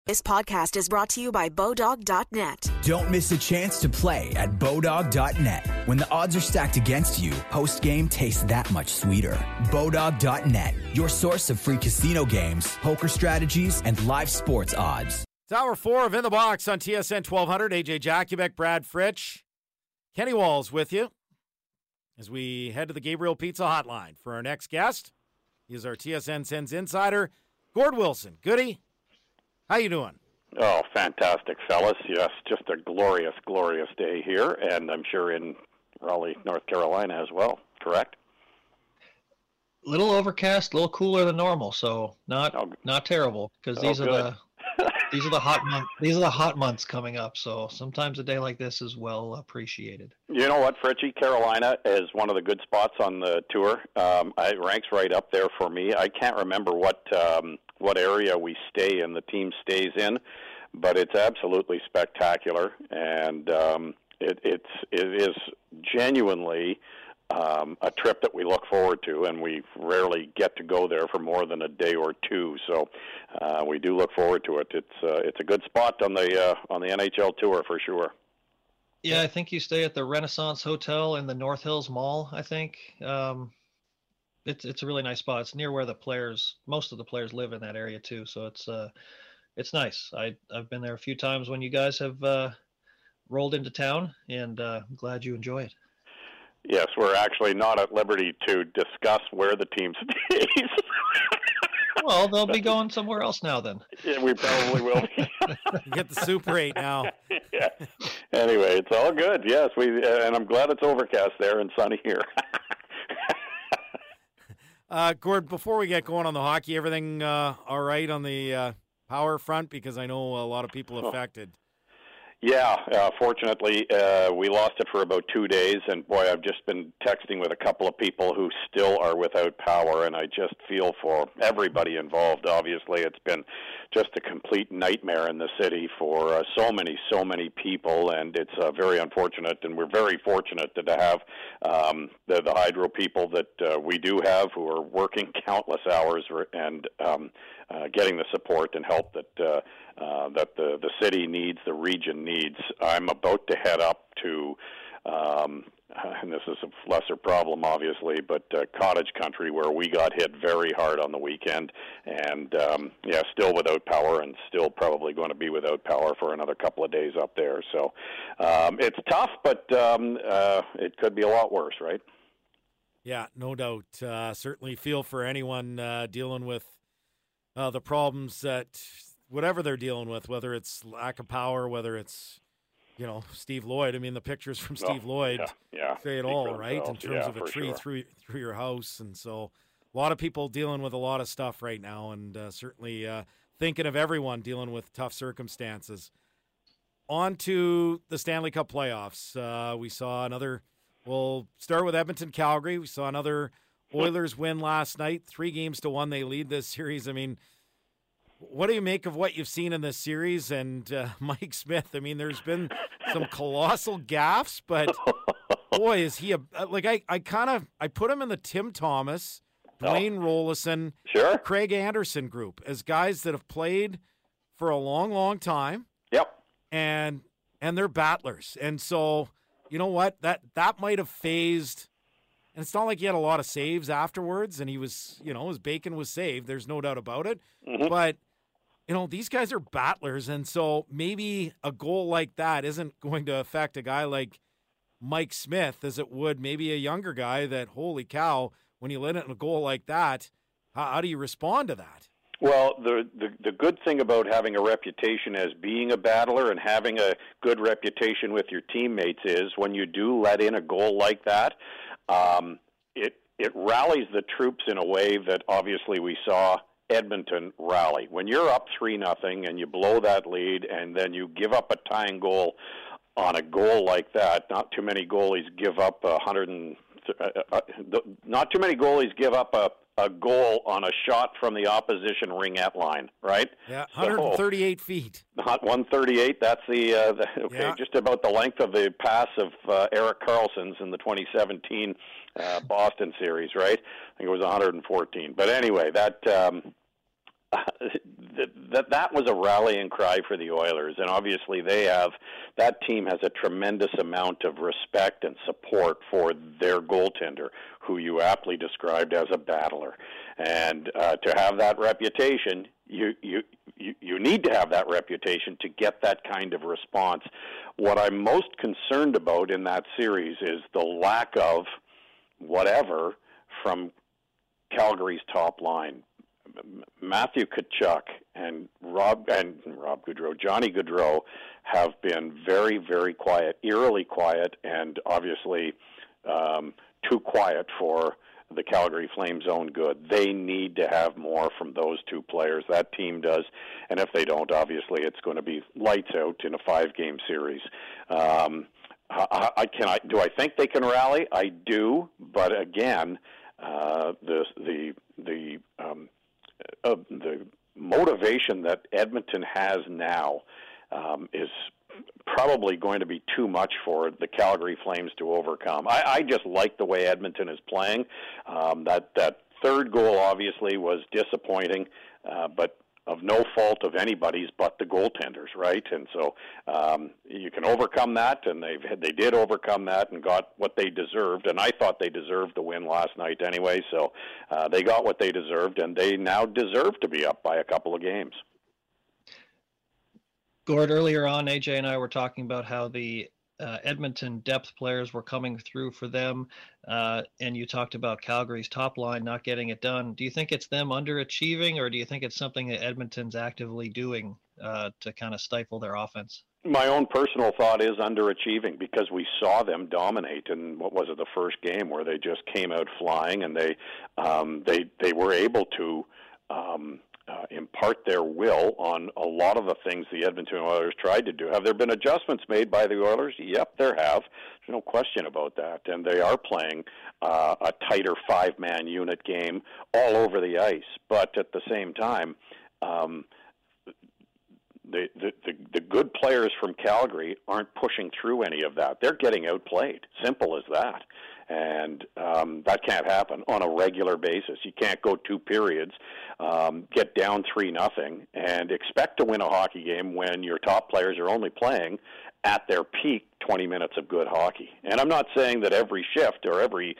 This podcast is brought to you by Bodog.net. Don't miss a chance to play at Bodog.net. When the odds are stacked against you, post-game tastes that much sweeter. Bodog.net, your source of free casino games, poker strategies, and live sports odds. It's hour 4 of In the Box on TSN 1200. AJ Jakubek, Brad Fritsch, Kenny Walls with you as we head to the Gabriel Pizza Hotline for our next guest. He is our TSN Sens insider, Gord Wilson. Goody. How you doing? Oh, fantastic, fellas. Yes, just a glorious, glorious day here, and I'm sure in Raleigh, North Carolina as well, correct? A little overcast, a little cooler than normal, so not terrible, because these are the hot months coming up, so sometimes a day like this is well appreciated. You know what, Fritchie? Carolina is one of the good spots on the tour. It ranks right up there for me. I can't remember what area we stay in, the team stays in, but it's absolutely spectacular, and it is genuinely a trip that we look forward to, and we rarely get to go there for more than a day or two. So we do look forward to it. It's a good spot on the NHL tour for sure. Yeah, I think you stay at the Renaissance Hotel in the North Hills Mall. I think it's a really nice spot. It's near where most of the players live in that area too. So it's nice. I've been there a few times when you guys have rolled into town, and I'm glad you enjoy it. Yes, we're actually not at liberty to discuss where the team stays. Well, they'll be going somewhere else now then. Yeah, we probably will be. You get the Super 8 now. Yeah. Anyway, it's all good. Yes, and I'm glad it's overcast there and sunny here. Gord, before we get going on the hockey, everything all right on the power front? Because I know a lot of people affected. Yeah, fortunately, we lost it for about 2 days, and boy, I've just been texting with a couple of people who still are without power, and I just feel for everybody involved. Obviously, it's been just a complete nightmare in the city for so many people, and it's very unfortunate, and we're very fortunate to have the hydro people that we do have who are working countless hours and getting the support and help that the city needs, the region needs. I'm about to head up to, and this is a lesser problem, obviously, but cottage country where we got hit very hard on the weekend, and still without power, and still probably going to be without power for another couple of days up there. So it's tough, but it could be a lot worse, right? Yeah, no doubt. Certainly feel for anyone dealing with the problems that whatever they're dealing with, whether it's lack of power, whether it's, Steve Lloyd. I mean, the pictures from Steve Lloyd say it all, right? In terms of a tree through your house. And so a lot of people dealing with a lot of stuff right now, and certainly thinking of everyone dealing with tough circumstances. On to the Stanley Cup playoffs. We saw we'll start with Edmonton-Calgary. We saw another Oilers win last night, 3-1 they lead this series. I mean, what do you make of what you've seen in this series? And Mike Smith, I mean, there's been some colossal gaffes, but boy, is he I put him in the Tim Thomas, Dwayne Rollison, Craig Anderson group as guys that have played for a long, long time. Yep. And they're battlers. And so, you know what? That might have phased. And it's not like he had a lot of saves afterwards, and he was, his bacon was saved. There's no doubt about it. Mm-hmm. But, these guys are battlers, and so maybe a goal like that isn't going to affect a guy like Mike Smith as it would maybe a younger guy that, holy cow, when you let in a goal like that, how do you respond to that? Well, the good thing about having a reputation as being a battler and having a good reputation with your teammates is when you do let in a goal like that, it rallies the troops in a way that obviously we saw Edmonton rally. When you're up 3-0 and you blow that lead and then you give up a tying goal on a goal like that, not too many goalies give up not too many goalies give up a goal on a shot from the opposition ringette line, right? Yeah, 138 feet. Not 138. That's just about the length of the pass of Erik Karlsson's in the 2017 Boston series, right? I think it was 114. But anyway, that that was a rallying cry for the Oilers, and obviously that team has a tremendous amount of respect and support for their goaltender, who you aptly described as a battler. And to have that reputation, you need to have that reputation to get that kind of response. What I'm most concerned about in that series is the lack of whatever from Calgary's top line. Matthew Tkachuk and Rob Gaudreau, Johnny Gaudreau, have been very, very quiet, eerily quiet, and obviously too quiet for the Calgary Flames' own good. They need to have more from those two players. That team does, and if they don't, obviously it's going to be lights out in a 5-game series. Do I think they can rally? I do, but again, the motivation that Edmonton has now is probably going to be too much for the Calgary Flames to overcome. I just like the way Edmonton is playing. That third goal obviously was disappointing, but of no fault of anybody's but the goaltenders, right? And so you can overcome that, and they did overcome that and got what they deserved. And I thought they deserved the win last night anyway, so they got what they deserved, and they now deserve to be up by a couple of games. Gord, earlier on, AJ and I were talking about how the Edmonton depth players were coming through for them, and you talked about Calgary's top line not getting it done. Do you think it's them underachieving, or do you think it's something that Edmonton's actively doing to kind of stifle their offense? My own personal thought is underachieving, because we saw them dominate in, what was it, the first game, where they just came out flying, and they were able to impart their will on a lot of the things the Edmonton Oilers tried to do. Have there been adjustments made by the Oilers? Yep, there have. There's no question about that. And they are playing a tighter 5-man unit game all over the ice. But at the same time, the good players from Calgary aren't pushing through any of that. They're getting outplayed. Simple as that. And that can't happen on a regular basis. You can't go 2 periods, get down 3-0, and expect to win a hockey game when your top players are only playing at their peak 20 minutes of good hockey. And I'm not saying that every shift or every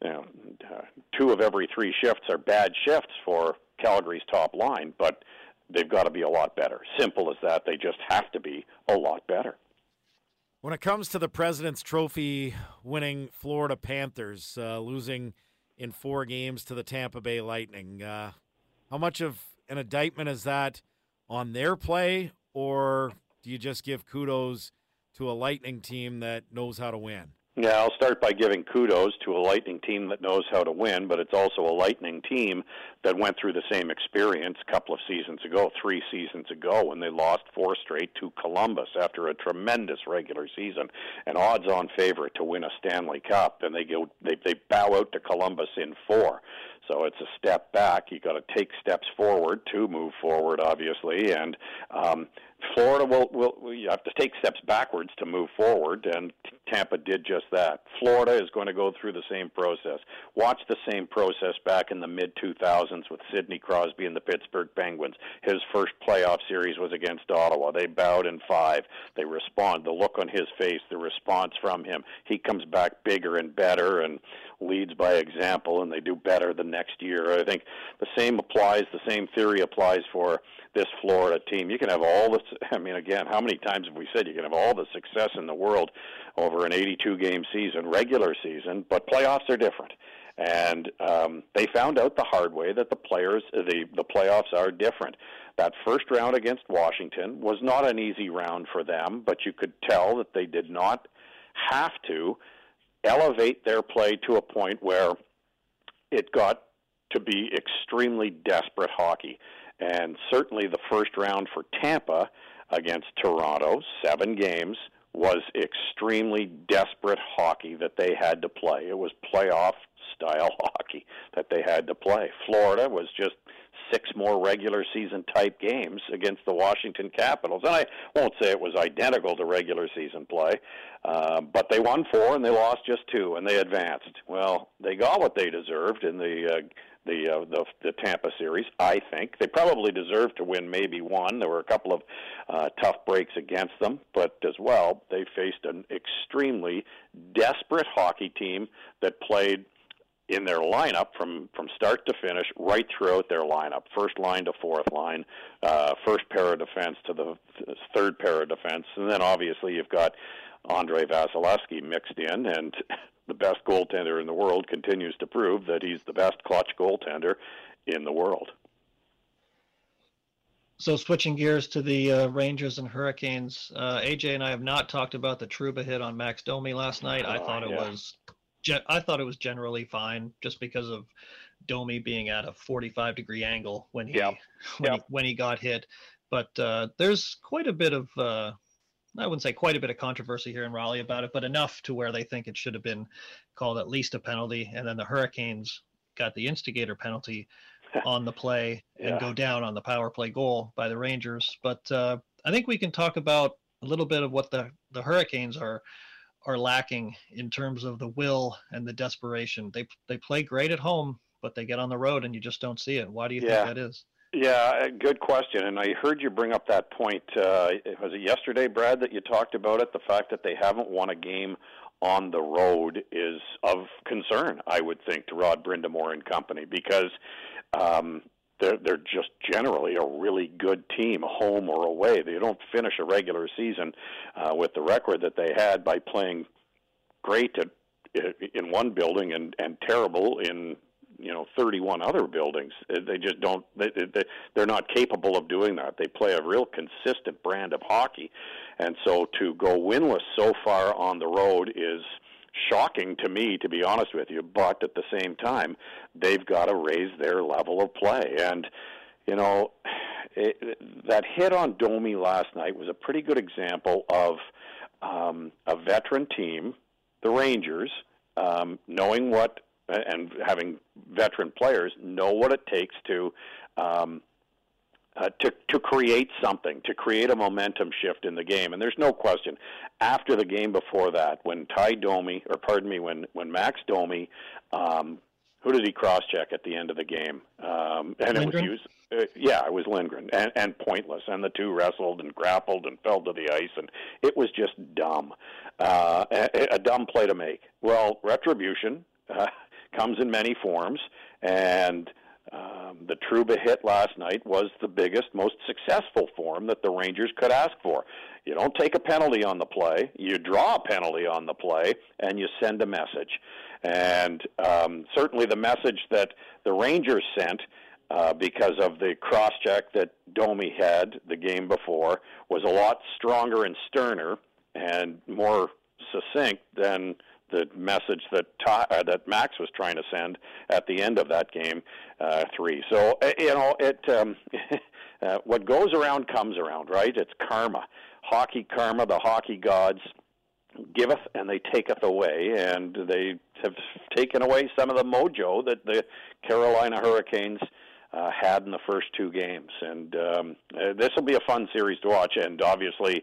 2 of every 3 shifts are bad shifts for Calgary's top line, but they've got to be a lot better. Simple as that. They just have to be a lot better. When it comes to the President's Trophy winning Florida Panthers, losing in 4 games to the Tampa Bay Lightning, how much of an indictment is that on their play, or do you just give kudos to a Lightning team that knows how to win? Yeah, I'll start by giving kudos to a Lightning team that knows how to win, but it's also a Lightning team that went through the same experience a couple of seasons ago, 3 seasons ago, when they lost 4 straight to Columbus after a tremendous regular season, an odds-on favorite to win a Stanley Cup, and they bow out to Columbus in 4. So it's a step back. You got to take steps forward to move forward, obviously, and Florida will you have to take steps backwards to move forward, and Tampa did just that. Florida is going to go through the same process. Watch the same process back in the mid-2000s with Sidney Crosby and the Pittsburgh Penguins. His first playoff series was against Ottawa. They bowed in 5. They respond. The look on his face, the response from him. He comes back bigger and better and leads by example, and they do better the next year. I think the same theory applies for this Florida team. You can have all this, again, how many times have we said you can have all the success in the world over an 82-game season, regular season, but playoffs are different. And they found out the hard way that the playoffs are different. That first round against Washington was not an easy round for them, but you could tell that they did not have to elevate their play to a point where it got to be extremely desperate hockey. And certainly the first round for Tampa against Toronto, 7 games, was extremely desperate hockey that they had to play. It was playoff-style hockey that they had to play. Florida was just 6 more regular season type games against the Washington Capitals. And I won't say it was identical to regular season play, but they won 4 and they lost just 2, and they advanced. Well, they got what they deserved in the the Tampa series. I think they probably deserved to win maybe one. There were a couple of tough breaks against them, but as well, they faced an extremely desperate hockey team that played in their lineup from start to finish, right throughout their lineup, first line to fourth line, first pair of defense to the third pair of defense, and then obviously you've got Andrei Vasilevsky mixed in, and the best goaltender in the world continues to prove that he's the best clutch goaltender in the world. So switching gears to the Rangers and Hurricanes, AJ and I have not talked about the Trouba hit on Max Domi last night. I thought it was generally fine, just because of Domi being at a 45-degree angle when he got hit. But there's quite a bit of I wouldn't say quite a bit of controversy here in Raleigh about it, but enough to where they think it should have been called at least a penalty. And then the Hurricanes got the instigator penalty on the play and go down on the power play goal by the Rangers. But I think we can talk about a little bit of what the Hurricanes are lacking in terms of the will and the desperation. They play great at home, but they get on the road and you just don't see it. Why do you think that is? Yeah, good question. And I heard you bring up that point. Was it yesterday, Brad, that you talked about it? The fact that they haven't won a game on the road is of concern, I would think, to Rod Brind'Amour and company, because they're just generally a really good team, home or away. They don't finish a regular season with the record that they had by playing great in one building and terrible in 31 other buildings. They just don't. They're not capable of doing that. They play a real consistent brand of hockey, and so to go winless so far on the road is shocking to me, to be honest with you. But at the same time, they've got to raise their level of play. And that hit on Domi last night was a pretty good example of a veteran team, the Rangers, knowing what. And having veteran players know what it takes to create something, to create a momentum shift in the game. And there's no question, after the game before that, when when Max Domi, who did he cross-check at the end of the game? And Lindgren? It was Lindgren, and pointless. And the two wrestled and grappled and fell to the ice, and it was just dumb. A dumb play to make. Well, retribution comes in many forms, and the Trouba hit last night was the biggest, most successful form that the Rangers could ask for. You don't take a penalty on the play, you draw a penalty on the play, and you send a message. And certainly the message that the Rangers sent, because of the cross-check that Domi had the game before, was a lot stronger and sterner and more succinct than the message that Max was trying to send at the end of that game 3. So what goes around comes around, right? It's karma, hockey karma. The hockey gods giveth and they taketh away, and they have taken away some of the mojo that the Carolina Hurricanes had in the first two games. And this will be a fun series to watch, and obviously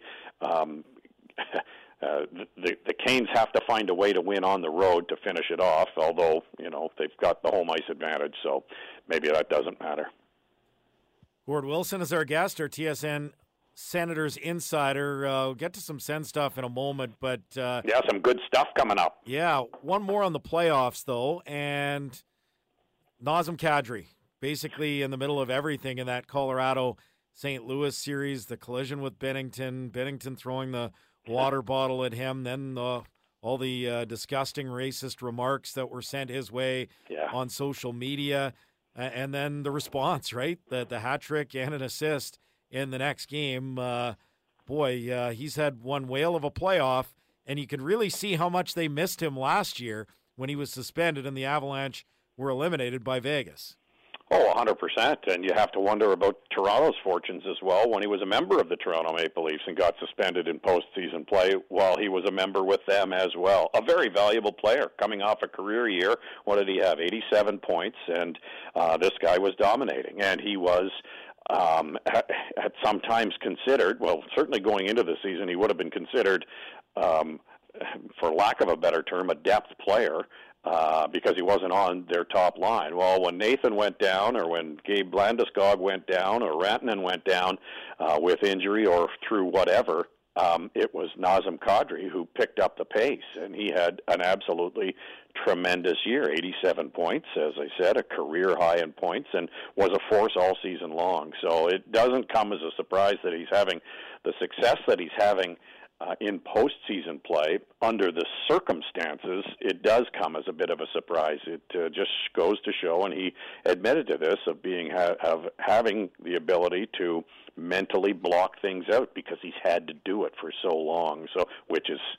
the Canes have to find a way to win on the road to finish it off, although, they've got the home ice advantage, so maybe that doesn't matter. Gord Wilson is our guest, our TSN Senators insider. We'll get to some Sen stuff in a moment, but... some good stuff coming up. Yeah, one more on the playoffs, though, and Nazem Kadri, basically in the middle of everything in that Colorado-St. Louis series, the collision with Binnington throwing the water bottle at him, then all the disgusting racist remarks that were sent his way on social media, and then the response, right? The hat trick and an assist in the next game. He's had one whale of a playoff, and you could really see how much they missed him last year when he was suspended and the Avalanche were eliminated by Vegas. Oh, 100%. And you have to wonder about Toronto's fortunes as well when he was a member of the Toronto Maple Leafs and got suspended in postseason play while he was a member with them as well. A very valuable player coming off a career year. What did he have? 87 points, and this guy was dominating. And he was at some times considered, well, certainly going into the season, he would have been considered, for lack of a better term, a depth player. because he wasn't on their top line. Well, when Nathan went down, or when Gabe Landeskog went down, or Rantanen went down with injury or through whatever, it was Nazem Kadri who picked up the pace, and he had an absolutely tremendous year. 87 points, as I said, a career high in points, and was a force all season long. So it doesn't come as a surprise that he's having the success that he's having in postseason play. Under the circumstances, it does come as a bit of a surprise. It just goes to show, and he admitted to this, of being having the ability to mentally block things out, because he's had to do it for so long. So, which is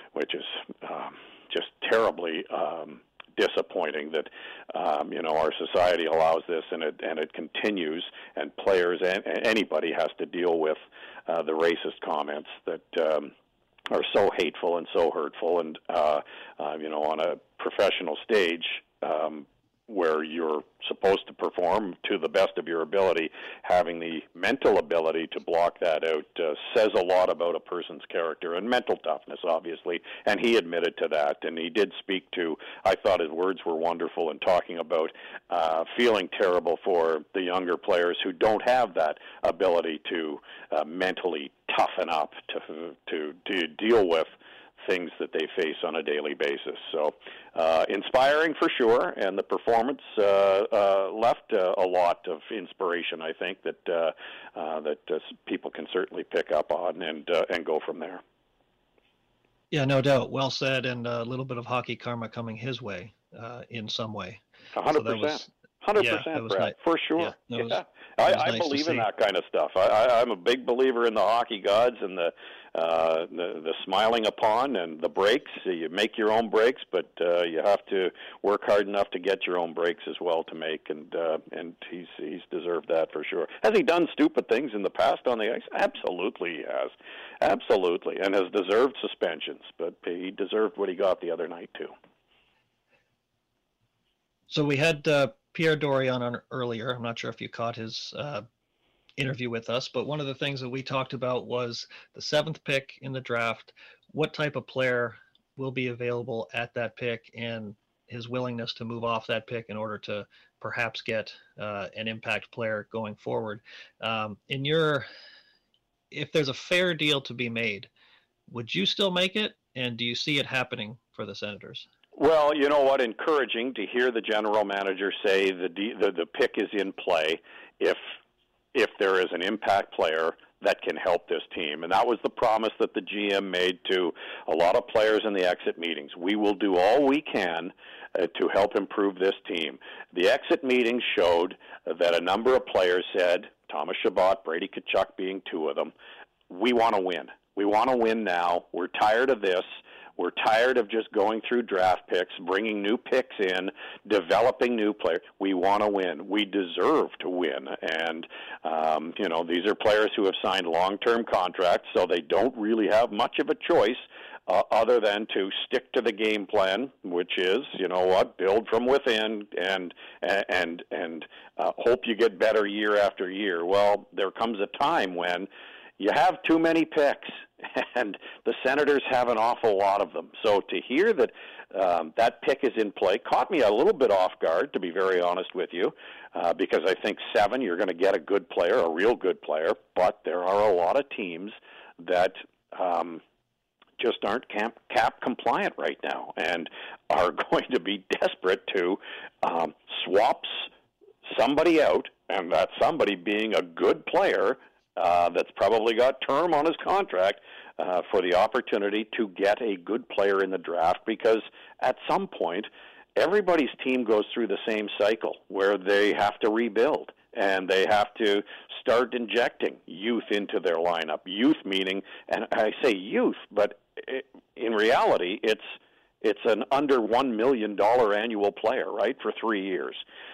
just terribly disappointing that our society allows this, and it continues, and players and anybody has to deal with the racist comments that are so hateful and so hurtful, and on a professional stage where you're supposed to perform to the best of your ability, having the mental ability to block that out says a lot about a person's character and mental toughness, obviously, and he admitted to that. And he did speak to, I thought his words were wonderful in talking about feeling terrible for the younger players who don't have that ability to mentally toughen up to deal with things that they face on a daily basis. So inspiring for sure, and the performance left a lot of inspiration, I think, that people can certainly pick up on and go from there. Yeah, no doubt. Well said, and a little bit of hockey karma coming his way in some way. 100%. 100%, Brad, nice. For sure. Yeah, I believe in that kind of stuff. I'm a big believer in the hockey gods and the smiling upon and the breaks. You make your own breaks, but you have to work hard enough to get your own breaks as well to make. And he's deserved that for sure. Has he done stupid things in the past on the ice? Absolutely, he has. Absolutely, and has deserved suspensions. But he deserved what he got the other night too. So we had Pierre Dorion on earlier. I'm not sure if you caught his interview with us, but one of the things that we talked about was the 7th pick in the draft. What type of player will be available at that pick, and his willingness to move off that pick in order to perhaps get an impact player going forward. If there's a fair deal to be made, would you still make it? And do you see it happening for the Senators? Well, you know what? Encouraging to hear the general manager say the pick is in play if there is an impact player that can help this team. And that was the promise that the GM made to a lot of players in the exit meetings. We will do all we can to help improve this team. The exit meetings showed that a number of players said, Thomas Chabot, Brady Tkachuk being 2 of them, we want to win. We want to win now. We're tired of this. We're tired of just going through draft picks, bringing new picks in, developing new players. We want to win. We deserve to win. And, these are players who have signed long-term contracts, so they don't really have much of a choice other than to stick to the game plan, which is, build from within and hope you get better year after year. Well, there comes a time when you have too many picks, and the Senators have an awful lot of them. So to hear that that pick is in play caught me a little bit off guard, to be very honest with you, because I think 7, you're going to get a good player, a real good player, but there are a lot of teams that just aren't cap compliant right now and are going to be desperate to swap somebody out, and that somebody being a good player that's probably got term on his contract for the opportunity to get a good player in the draft, because at some point everybody's team goes through the same cycle where they have to rebuild and they have to start injecting youth into their lineup. Youth meaning, and I say youth, but in reality it's an under $1 million annual player, right, for 3 years.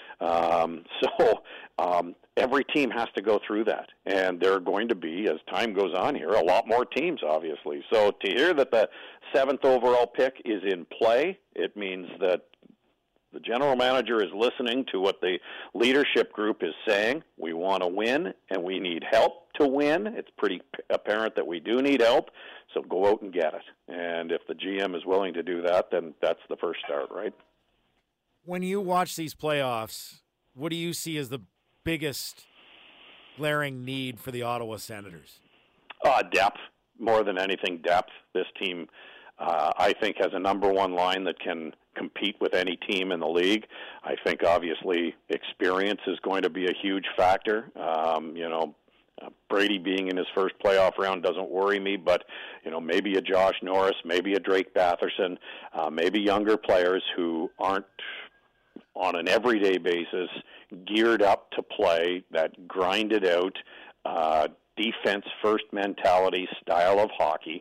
Every team has to go through that, and there are going to be, as time goes on here, a lot more teams, obviously. So to hear that the 7th overall pick is in play, it means that the general manager is listening to what the leadership group is saying. We want to win, and we need help to win. It's pretty apparent that we do need help, so go out and get it. And if the GM is willing to do that, then that's the first start, right? When you watch these playoffs, what do you see as the biggest glaring need for the Ottawa Senators? Depth. More than anything, depth. This team, I think, has a number one line that can compete with any team in the league. I think, obviously, experience is going to be a huge factor. Brady being in his first playoff round doesn't worry me, but, maybe a Josh Norris, maybe a Drake Batherson, maybe younger players who aren't on an everyday basis geared up to play that grinded out defense-first mentality style of hockey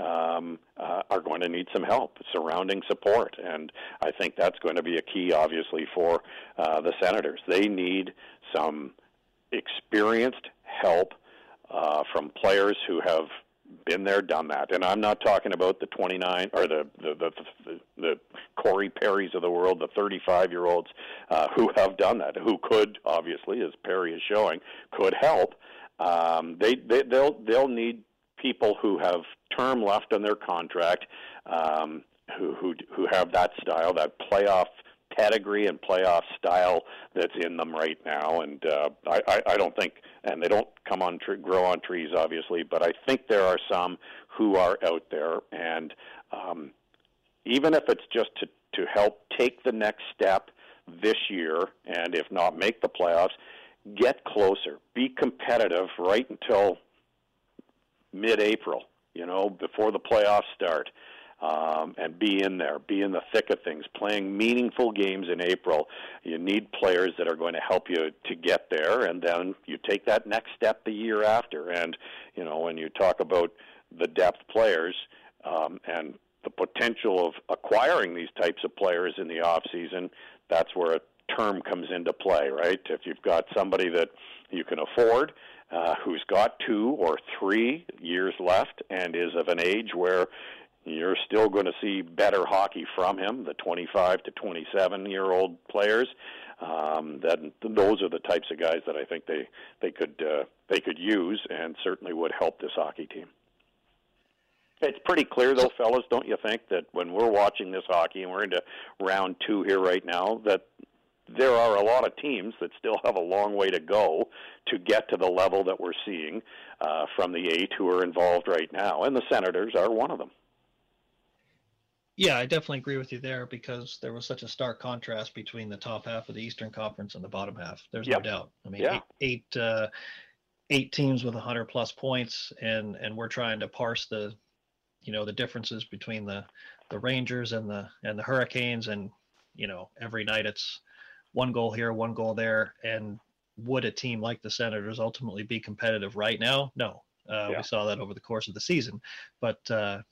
are going to need some help, surrounding support. And I think that's going to be a key, obviously, for the Senators. They need some experienced help from players who have been there, done that. And I'm not talking about the 29 or the Corey Perrys of the world, the 35-year-olds who have done that, who could, obviously, as Perry is showing, could help. They'll need people who have term left on their contract, who have that style, that playoff pedigree and playoff style that's in them right now. And I don't think, and they don't grow on trees, obviously, but I think there are some who are out there, and even if it's just to help take the next step this year, and if not make the playoffs, get closer, be competitive right until mid-April, before the playoffs start, and be in there, be in the thick of things, playing meaningful games in April. You need players that are going to help you to get there, and then you take that next step the year after. And, when you talk about the depth players and the potential of acquiring these types of players in the off season, that's where a term comes into play, right? If you've got somebody that you can afford, who's got 2 or 3 years left and is of an age where you're still going to see better hockey from him, the 25 to 27-year-old players, then those are the types of guys that I think they could use and certainly would help this hockey team. It's pretty clear, though, fellas, don't you think, that when we're watching this hockey, and we're into round 2 here right now, that there are a lot of teams that still have a long way to go to get to the level that we're seeing from the 8 who are involved right now, and the Senators are one of them. Yeah, I definitely agree with you there, because there was such a stark contrast between the top half of the Eastern Conference and the bottom half. There's no doubt. I mean, eight teams with 100-plus points, and we're trying to parse the differences between the Rangers and the Hurricanes, and every night it's one goal here, one goal there. And would a team like the Senators ultimately be competitive right now? No. We saw that over the course of the season. But,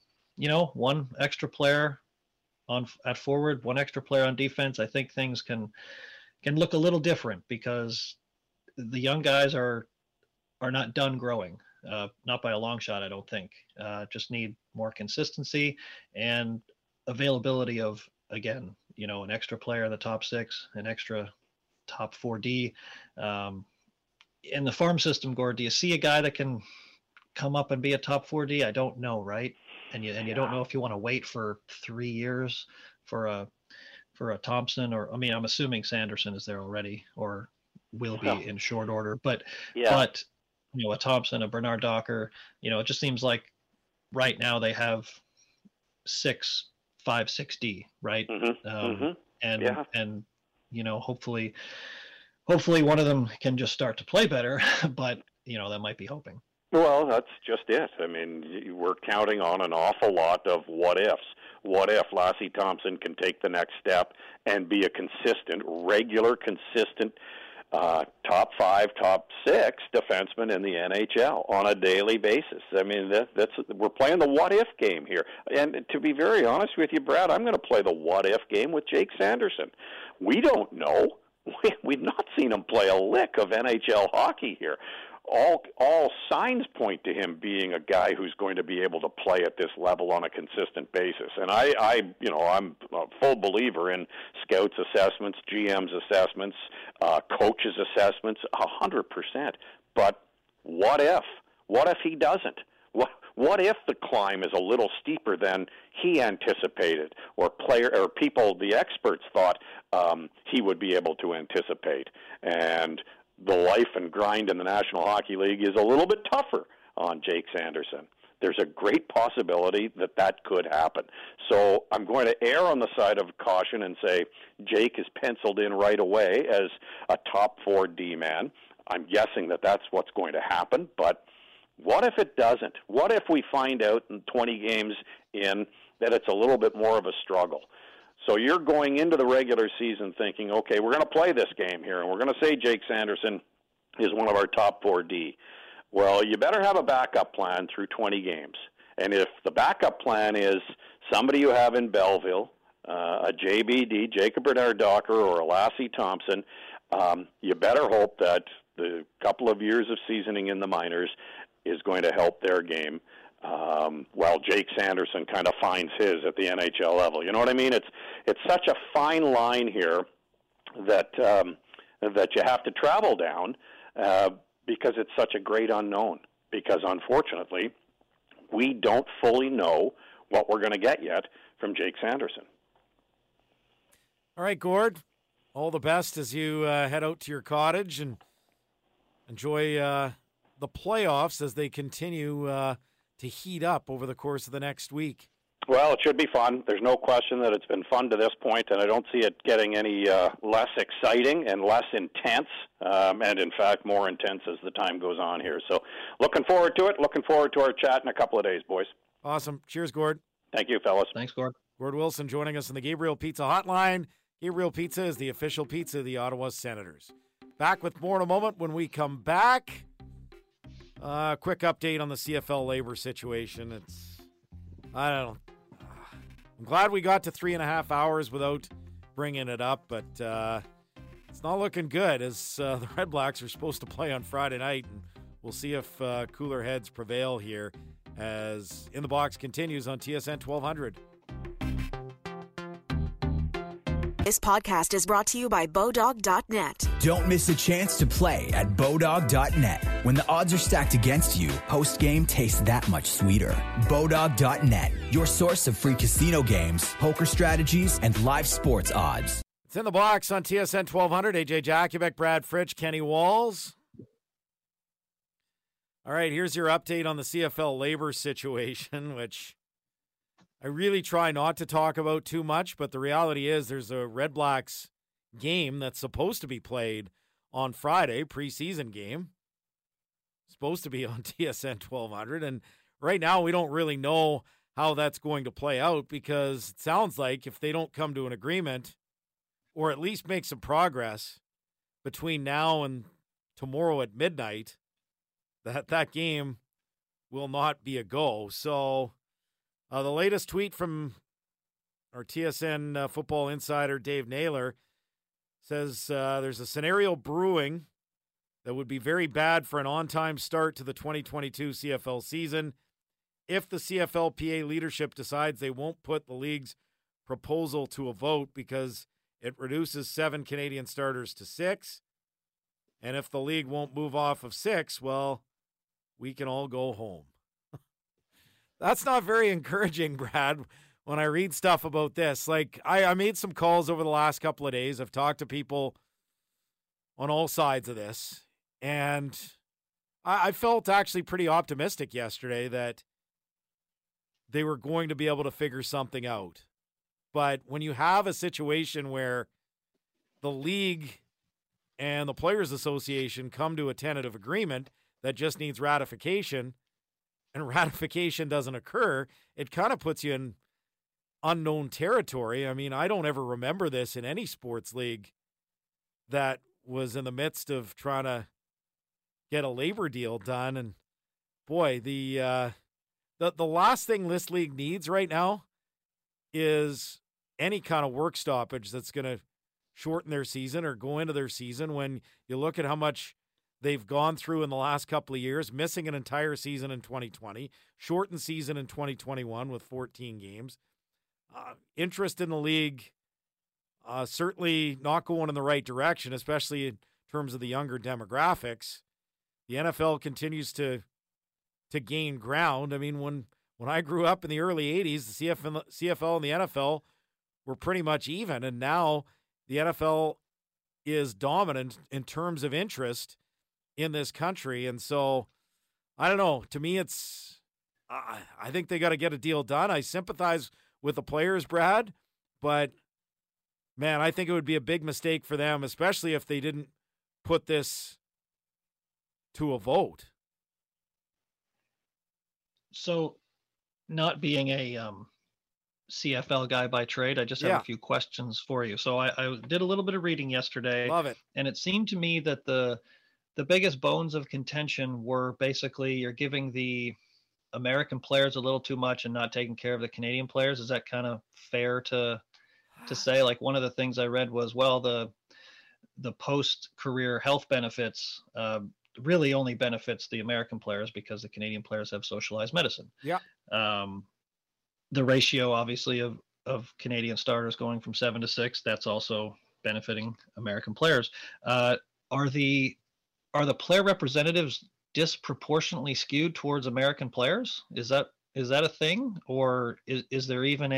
one extra player at forward, one extra player on defense, I think things can look a little different, because the young guys are not done growing. Not by a long shot, I don't think. Just need more consistency and availability of, again, an extra player in the top 6, an extra top 4D. In the farm system, Gord, do you see a guy that can come up and be a top 4D? I don't know, right? And you don't know if you want to wait for 3 years for a Thompson, or, I mean, I'm assuming Sanderson is there already or will be in short order, but a Thompson, a Bernard Docker, it just seems like right now they have 5-6D, right? And hopefully one of them can just start to play better, but that might be hoping. Well, that's just it. I mean, we're counting on an awful lot of what ifs. What if Lassie Thompson can take the next step and be a regular, consistent top 5, top 6 defenseman in the NHL on a daily basis? I mean, we're playing the what if game here. And to be very honest with you, Brad, I'm going to play the what if game with Jake Sanderson. We don't know. We've not seen him play a lick of NHL hockey here. All signs point to him being a guy who's going to be able to play at this level on a consistent basis. And I'm a full believer in scouts' assessments, GM's assessments, coaches' assessments, 100%. But what if? What if he doesn't? What if the climb is a little steeper than he anticipated, or people, the experts thought he would be able to anticipate? And the life and grind in the National Hockey League is a little bit tougher on Jake Sanderson. There's a great possibility that could happen. So I'm going to err on the side of caution and say Jake is penciled in right away as a top 4 D-man. I'm guessing that's what's going to happen, but what if it doesn't? What if we find out in 20 games in that it's a little bit more of a struggle? So you're going into the regular season thinking, okay, we're going to play this game here, and we're going to say Jake Sanderson is one of our top 4D. Well, you better have a backup plan through 20 games. And if the backup plan is somebody you have in Belleville, a JBD, Jacob Bernard-Docker, or a Lassie Thompson, you better hope that the couple of years of seasoning in the minors is going to help their game, while Jake Sanderson kind of finds his at the NHL level. You know what I mean? It's such a fine line here that you have to travel down because it's such a great unknown. Because unfortunately, we don't fully know what we're going to get yet from Jake Sanderson. All right, Gord, all the best as you head out to your cottage and enjoy the playoffs as they continue to heat up over the course of the next week. Well, it should be fun. There's no question that it's been fun to this point, and I don't see it getting any less exciting and less intense, and in fact more intense as the time goes on here. So looking forward to it. Looking forward to our chat in a couple of days, boys. Awesome. Cheers, Gord. Thank you, fellas. Thanks, Gord. Gord Wilson joining us on the Gabriel Pizza Hotline. Gabriel Pizza is the official pizza of the Ottawa Senators. Back with more in a moment when we come back. Quick update on the CFL labor situation. I'm glad we got to 3.5 hours without bringing it up, but it's not looking good as the Red Blacks are supposed to play on Friday night, and we'll see if cooler heads prevail here as In the Box continues on TSN 1200. This podcast is brought to you by Bodog.net. Don't miss a chance to play at Bodog.net. When the odds are stacked against you, post-game tastes that much sweeter. Bodog.net, your source of free casino games, poker strategies, and live sports odds. It's In the Box on TSN 1200. AJ Jakubek, Brad Fritsch, Kenny Walls. All right, here's your update on the CFL labor situation, which I really try not to talk about too much, but the reality is there's a Red Blacks game that's supposed to be played on Friday, preseason game. Supposed to be on TSN 1200, and right now we don't really know how that's going to play out because it sounds like if they don't come to an agreement or at least make some progress between now and tomorrow at midnight, that game will not be a go. So the latest tweet from our TSN football insider, Dave Naylor, says there's a scenario brewing that would be very bad for an on-time start to the 2022 CFL season if the CFLPA leadership decides they won't put the league's proposal to a vote because it reduces 7 Canadian starters to 6. And if the league won't move off of 6, well, we can all go home. That's not very encouraging, Brad, when I read stuff about this. Like, I made some calls over the last couple of days. I've talked to people on all sides of this, and I felt actually pretty optimistic yesterday that they were going to be able to figure something out. But when you have a situation where the league and the Players Association come to a tentative agreement that just needs ratification, and ratification doesn't occur, it kind of puts you in unknown territory. I mean, I don't ever remember this in any sports league that was in the midst of trying to get a labor deal done. And boy, the last thing this league needs right now is any kind of work stoppage that's going to shorten their season or go into their season. When you look at how much they've gone through in the last couple of years, missing an entire season in 2020, shortened season in 2021 with 14 games. Interest in the league certainly not going in the right direction, especially in terms of the younger demographics. The NFL continues to to gain ground. I mean, when I grew up in the early 80s, the CFL and the NFL were pretty much even, and now the NFL is dominant in terms of interest in this country. And so, I don't know. To me, I think they got to get a deal done. I sympathize with the players, Brad, but man, I think it would be a big mistake for them, especially if they didn't put this to a vote. So, not being a CFL guy by trade, I just have a few questions for you. So I did a little bit of reading yesterday. Love it. And it seemed to me that the biggest bones of contention were basically you're giving the American players a little too much and not taking care of the Canadian players. Is that kind of fair to say? Like, one of the things I read was, well, the post-career health benefits really only benefits the American players because the Canadian players have socialized medicine. Yeah. The ratio, obviously, of Canadian starters going from 7 to 6, that's also benefiting American players. Are the player representatives disproportionately skewed towards American players? Is that a thing, or is there even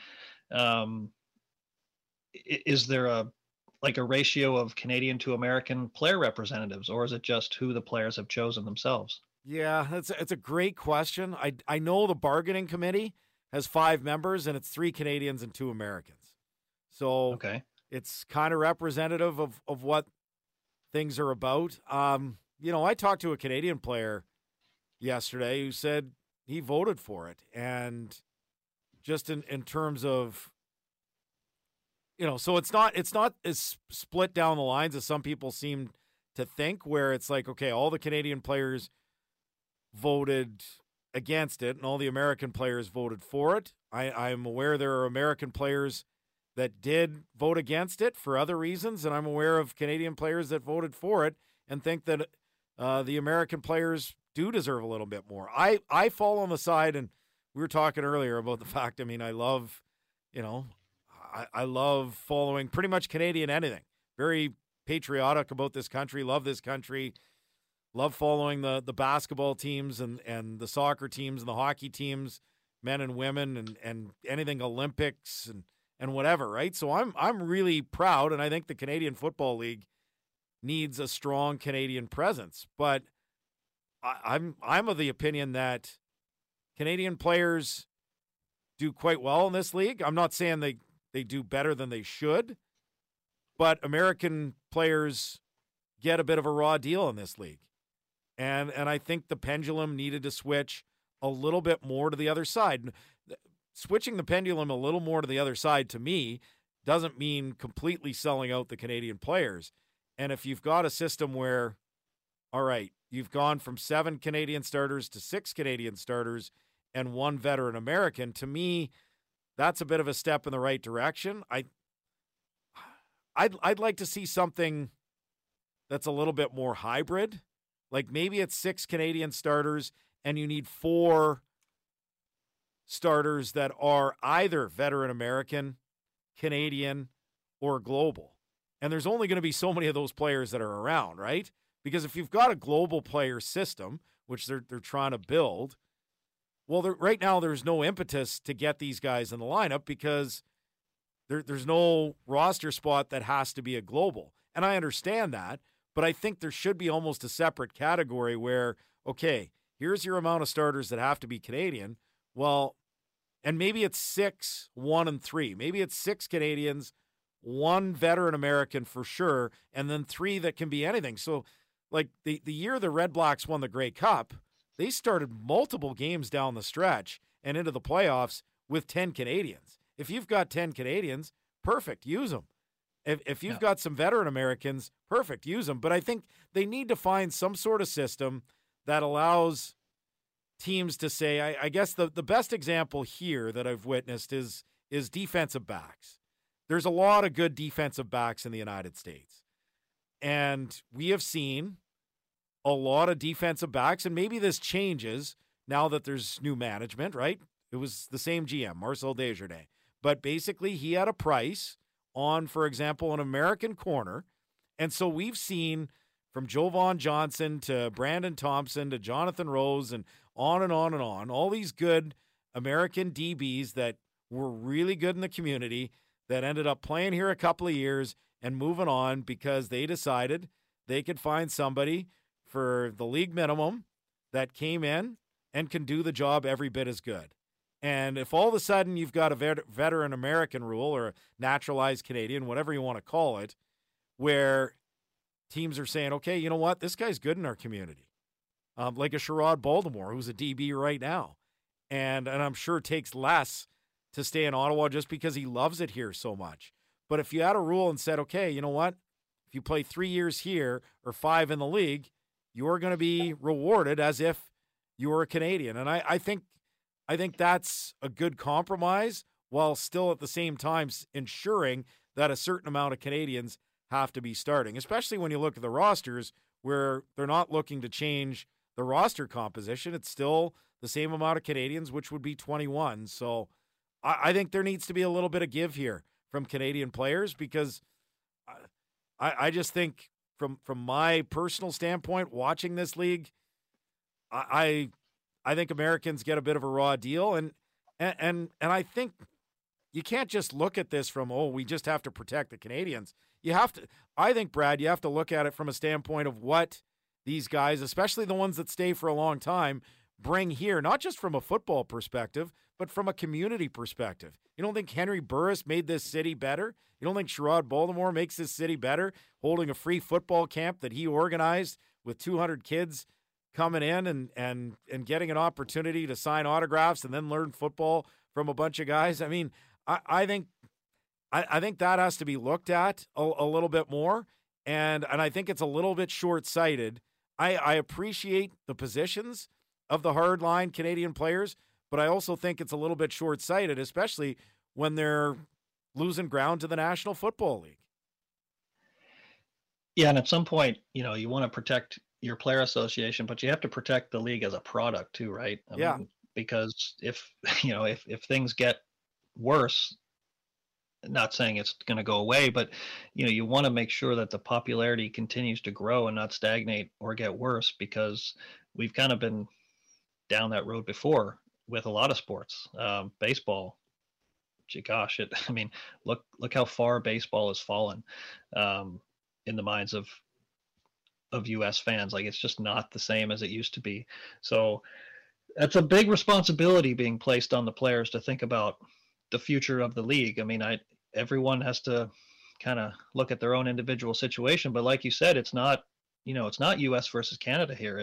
is there a ratio of Canadian to American player representatives, or is it just who the players have chosen themselves? Yeah, it's a great question. I know the bargaining committee has 5 members, and it's 3 Canadians and 2 Americans. So okay, it's kind of representative of what things are about. I talked to a Canadian player yesterday who said he voted for it. And just in terms of, so it's not as split down the lines as some people seem to think, where it's like, okay, all the Canadian players voted against it and all the American players voted for it. I'm aware there are American players that did vote against it for other reasons, and I'm aware of Canadian players that voted for it and think that the American players do deserve a little bit more. I fall on the side, and we were talking earlier about the fact, I love, I love following pretty much Canadian anything. Very patriotic about this country, love this country, love following the basketball teams and the soccer teams and the hockey teams, men and women, and anything Olympics and whatever, right? So I'm really proud, and I think the Canadian Football League needs a strong Canadian presence. But I'm of the opinion that Canadian players do quite well in this league. I'm not saying they do better than they should, but American players get a bit of a raw deal in this league. And I think the pendulum needed to switch a little bit more to the other side. Switching the pendulum a little more to the other side, to me, doesn't mean completely selling out the Canadian players. And if you've got a system where, all right, you've gone from 7 Canadian starters to 6 Canadian starters and 1 veteran American, to me, that's a bit of a step in the right direction. I'd like to see something that's a little bit more hybrid. Like maybe it's 6 Canadian starters and you need 4 starters that are either veteran American, Canadian, or global. And there's only going to be so many of those players that are around, right? Because if you've got a global player system, which they're trying to build, well, right now there's no impetus to get these guys in the lineup because there's no roster spot that has to be a global. And I understand that, but I think there should be almost a separate category where, okay, here's your amount of starters that have to be Canadian. Well, and maybe it's 6, 1, and 3. Maybe it's 6 Canadians, 1 veteran American for sure, and then 3 that can be anything. So, like the year the Red Blacks won the Grey Cup, they started multiple games down the stretch and into the playoffs with 10 Canadians. If you've got 10 Canadians, perfect, use them. If you've got some veteran Americans, perfect, use them. But I think they need to find some sort of system that allows teams to say, I guess the best example here that I've witnessed is defensive backs. There's a lot of good defensive backs in the United States. And we have seen a lot of defensive backs, and maybe this changes now that there's new management, right? It was the same GM, Marcel Desjardins. But basically, he had a price on, for example, an American corner. And so we've seen from Jovan Johnson to Brandon Thompson to Jonathan Rose and on and on and on. All these good American DBs that were really good in the community that ended up playing here a couple of years and moving on because they decided they could find somebody for the league minimum that came in and can do the job every bit as good. And if all of a sudden you've got a veteran American rule or a naturalized Canadian, whatever you want to call it, where teams are saying, okay, you know what, this guy's good in our community. Like a Sherrod Baltimore, who's a DB right now. And I'm sure it takes less to stay in Ottawa just because he loves it here so much. But if you had a rule and said, okay, you know what, if you play 3 years here or 5 in the league, you're going to be rewarded as if you were a Canadian. And I think that's a good compromise while still at the same time ensuring that a certain amount of Canadians have to be starting, especially when you look at the rosters where they're not looking to change the roster composition. It's still the same amount of Canadians, which would be 21. So I think there needs to be a little bit of give here from Canadian players because I just think from my personal standpoint, watching this league, I think Americans get a bit of a raw deal. And I think you can't just look at this from, we just have to protect the Canadians. You have to, I think, Brad, you have to look at it from a standpoint of what these guys, especially the ones that stay for a long time, bring here, not just from a football perspective, but from a community perspective. You don't think Henry Burris made this city better? You don't think Sherrod Baltimore makes this city better, holding a free football camp that he organized with 200 kids coming in and getting an opportunity to sign autographs and then learn football from a bunch of guys? I mean, I think that has to be looked at a little bit more, and I think it's a little bit short-sighted. I appreciate the positions of the hardline Canadian players, but I also think it's a little bit short-sighted, especially when they're losing ground to the National Football League. Yeah, and at some point, you want to protect your player association, but you have to protect the league as a product too, right? I mean, because if things get worse, not saying it's going to go away, but you want to make sure that the popularity continues to grow and not stagnate or get worse, because we've kind of been down that road before with a lot of sports. Baseball, gosh, look how far baseball has fallen in the minds of U.S. fans. Like, it's just not the same as it used to be. So that's a big responsibility being placed on the players to think about the future of the league. I mean, everyone has to kind of look at their own individual situation, but like you said, it's not U.S. versus Canada here.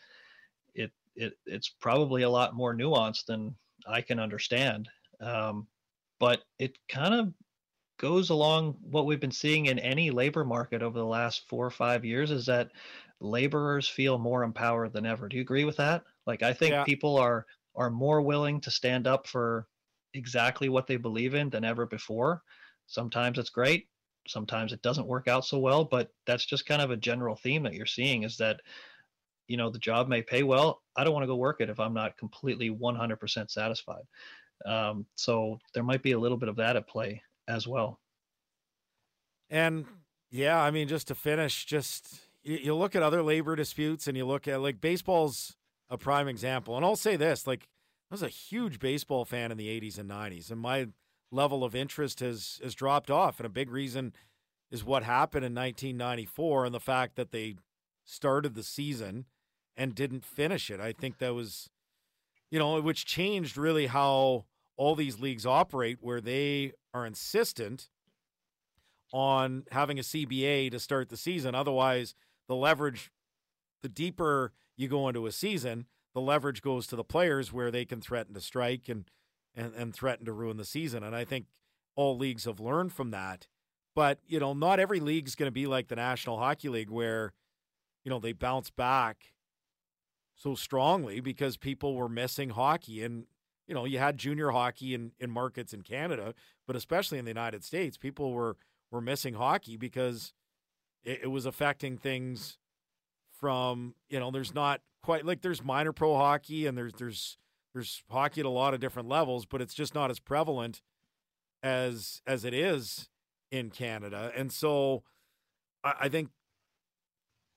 It's probably a lot more nuanced than I can understand. But it kind of goes along what we've been seeing in any labor market over the last 4 or 5 years, is that laborers feel more empowered than ever. Do you agree with that? Like, I think people are more willing to stand up for exactly what they believe in than ever before. Sometimes it's great, sometimes it doesn't work out so well, but that's just kind of a general theme that you're seeing, is that the job may pay well. I don't want to go work it if I'm not completely 100% satisfied. So there might be a little bit of that at play as well. And I mean, just to finish, you look at other labor disputes and you look at, like, baseball's a prime example. And I'll say this, like, I was a huge baseball fan in the 80s and 90s, and my level of interest has dropped off. And a big reason is what happened in 1994 and the fact that they started the season and didn't finish it. I think that was, which changed really how all these leagues operate, where they are insistent on having a CBA to start the season. Otherwise, the leverage, the deeper you go into a season, the leverage goes to the players, where they can threaten to strike and threaten to ruin the season. And I think all leagues have learned from that. But, not every league is going to be like the National Hockey League, where, they bounce back so strongly because people were missing hockey. And, you had junior hockey in markets in Canada, but especially in the United States, people were missing hockey because it was affecting things from, there's not quite, like, there's minor pro hockey and there's hockey at a lot of different levels, but it's just not as prevalent as it is in Canada. And so I think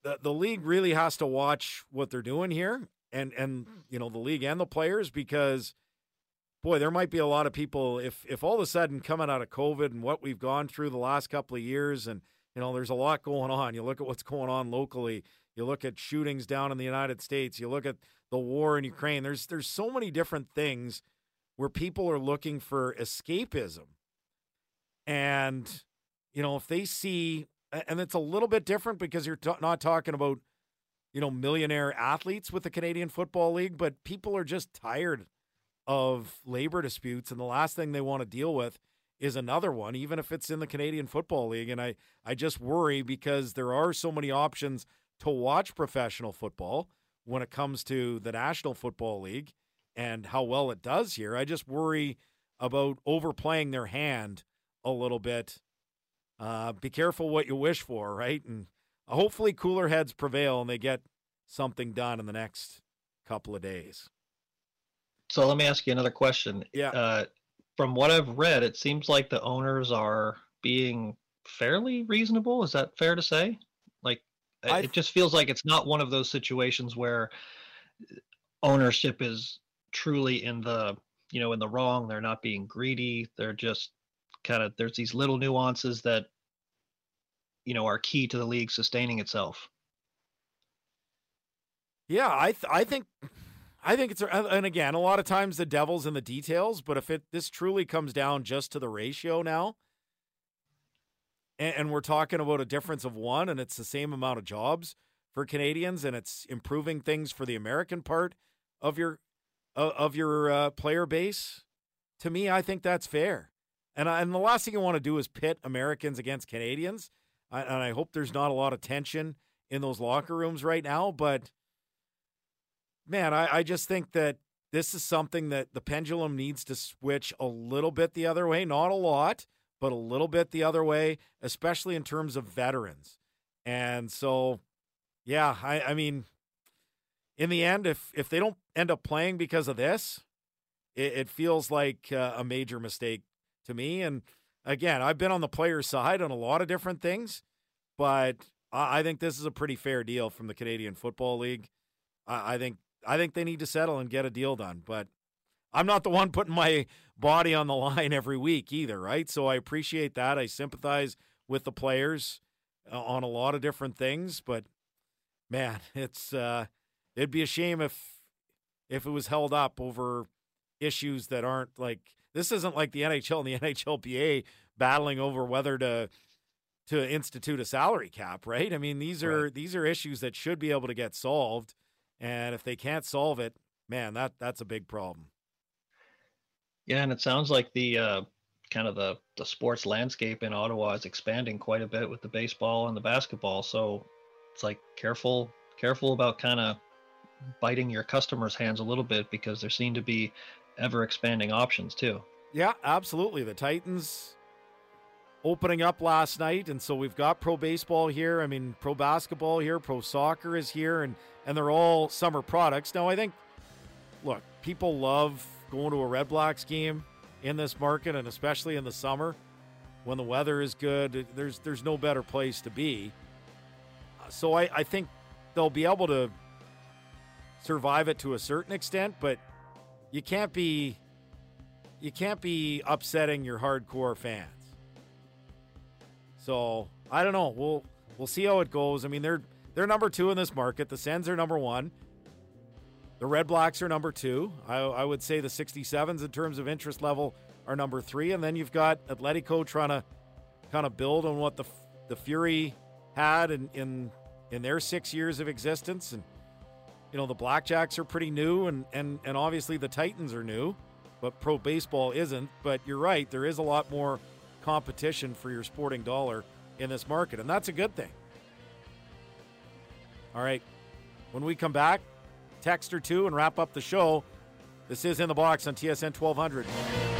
the league really has to watch what they're doing here, and the league and the players, because, boy, there might be a lot of people, if all of a sudden coming out of COVID and what we've gone through the last couple of years, and, there's a lot going on. You look at what's going on locally. You look at shootings down in the United States. You look at the war in Ukraine. There's so many different things where people are looking for escapism. And, if they see, and it's a little bit different because you're not talking about, millionaire athletes with the Canadian Football League, but people are just tired of labor disputes, and the last thing they want to deal with is another one, even if it's in the Canadian Football League. And I just worry, because there are so many options to watch professional football when it comes to the National Football League and how well it does here. I just worry about overplaying their hand a little bit. Be careful what you wish for, right? And hopefully cooler heads prevail and they get something done in the next couple of days. So let me ask you another question. Yeah. From what I've read, it seems like the owners are being fairly reasonable. Is that fair to say? It just feels like it's not one of those situations where ownership is truly in the wrong. They're not being greedy. They're just there's these little nuances that, are key to the league sustaining itself. Yeah, I think it's, and again, a lot of times the devil's in the details, but if this truly comes down just to the ratio now, and we're talking about a difference of 1, and it's the same amount of jobs for Canadians, and it's improving things for the American part of your player base, to me, I think that's fair. And the last thing you want to do is pit Americans against Canadians, and I hope there's not a lot of tension in those locker rooms right now, but man, I just think that this is something that the pendulum needs to switch a little bit the other way. Not a lot, but a little bit the other way, especially in terms of veterans. And so, yeah, I mean, in the end, if they don't end up playing because of this, it feels like a major mistake to me. And again, I've been on the player's side on a lot of different things, but I think this is a pretty fair deal from the Canadian Football League. I think they need to settle and get a deal done, but I'm not the one putting my body on the line every week either, right? So I appreciate that. I sympathize with the players on a lot of different things, but man, it'd be a shame if it was held up over issues that aren't like, this isn't like the NHL and the NHLPA battling over whether to institute a salary cap, right? I mean, these are issues that should be able to get solved. And if they can't solve it, man, that's a big problem. Yeah, and it sounds like the kind of the sports landscape in Ottawa is expanding quite a bit with the baseball and the basketball. So it's like careful about kind of biting your customers' hands a little bit, because there seem to be ever expanding options too. Yeah, absolutely. The Titans opening up last night, and so we've got pro baseball here. I mean, pro basketball here, pro soccer is here, and they're all summer products. Now, I think, look, people love going to a Red Blacks game in this market, and especially in the summer when the weather is good. There's no better place to be. So I think they'll be able to survive it to a certain extent, but you can't be upsetting your hardcore fans. So I don't know. We'll see how it goes. I mean, they're number 2 in this market. The Sens are number 1. The Red Blacks are number 2. I would say the 67s in terms of interest level are number 3, and then you've got Atletico trying to kind of build on what the Fury had in their 6 years of existence. And the Blackjacks are pretty new, and obviously the Titans are new, but pro baseball isn't. But you're right, there is a lot more competition for your sporting dollar in this market, and that's a good thing. All right, when we come back, text or two and wrap up the show. This is In the Box on TSN 1200.